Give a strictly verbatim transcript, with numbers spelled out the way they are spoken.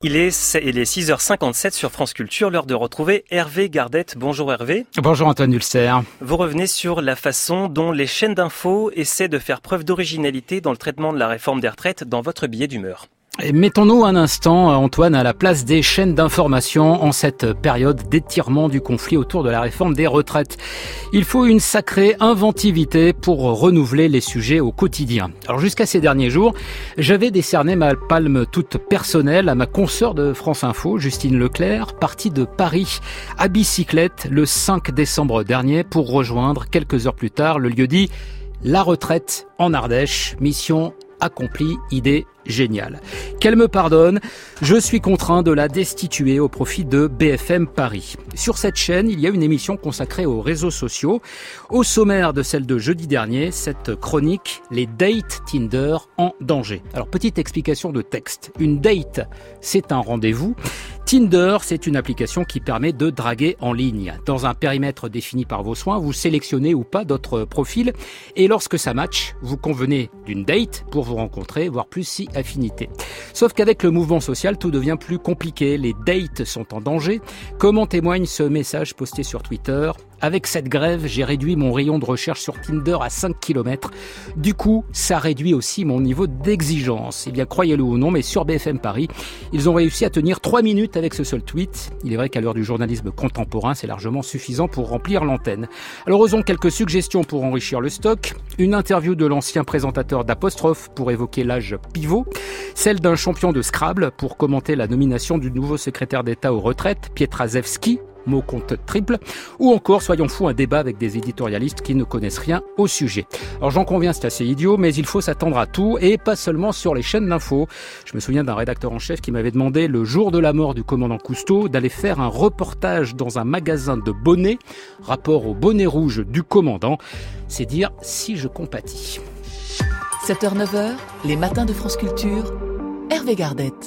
Il est, il est six heures cinquante-sept sur France Culture, l'heure de retrouver Hervé Gardette. Bonjour Hervé. Bonjour Antoine Ulcer. Vous revenez sur la façon dont les chaînes d'infos essaient de faire preuve d'originalité dans le traitement de la réforme des retraites dans votre billet d'humeur. Et mettons-nous un instant, Antoine, à la place des chaînes d'information en cette période d'étirement du conflit autour de la réforme des retraites. Il faut une sacrée inventivité pour renouveler les sujets au quotidien. Alors jusqu'à ces derniers jours, j'avais décerné ma palme toute personnelle à ma consoeur de France Info, Justine Leclerc, partie de Paris à bicyclette le cinq décembre dernier pour rejoindre quelques heures plus tard le lieu-dit La Retraite en Ardèche, mission accomplie, idée géniale. Qu'elle me pardonne, je suis contraint de la destituer au profit de B F M Paris. Sur cette chaîne, il y a une émission consacrée aux réseaux sociaux. Au sommaire de celle de jeudi dernier, cette chronique, les dates Tinder en danger. Alors, petite explication de texte. Une date, c'est un rendez-vous. Tinder, c'est une application qui permet de draguer en ligne. Dans un périmètre défini par vos soins, vous sélectionnez ou pas d'autres profils. Et lorsque ça match, vous convenez d'une date pour vous rencontrer, voire plus si affinité. Sauf qu'avec le mouvement social, tout devient plus compliqué. Les dates sont en danger. Comme en témoigne ce message posté sur Twitter. Avec cette grève, j'ai réduit mon rayon de recherche sur Tinder à cinq kilomètres. Du coup, ça réduit aussi mon niveau d'exigence. Eh bien, croyez-le ou non, mais sur B F M Paris, ils ont réussi à tenir trois minutes avec ce seul tweet. Il est vrai qu'à l'heure du journalisme contemporain, c'est largement suffisant pour remplir l'antenne. Alors, osons quelques suggestions pour enrichir le stock. Une interview de l'ancien présentateur d'Apostrophe pour évoquer l'âge pivot. Celle d'un champion de Scrabble pour commenter la nomination du nouveau secrétaire d'État aux retraites, Pietraszewski. Mot compte triple, ou encore, soyons fous, un débat avec des éditorialistes qui ne connaissent rien au sujet. Alors j'en conviens, c'est assez idiot, mais il faut s'attendre à tout, et pas seulement sur les chaînes d'infos. Je me souviens d'un rédacteur en chef qui m'avait demandé, le jour de la mort du commandant Cousteau, d'aller faire un reportage dans un magasin de bonnets, rapport au bonnet rouge du commandant. C'est dire si je compatis. sept heures neuf heures, les matins de France Culture, Hervé Gardette.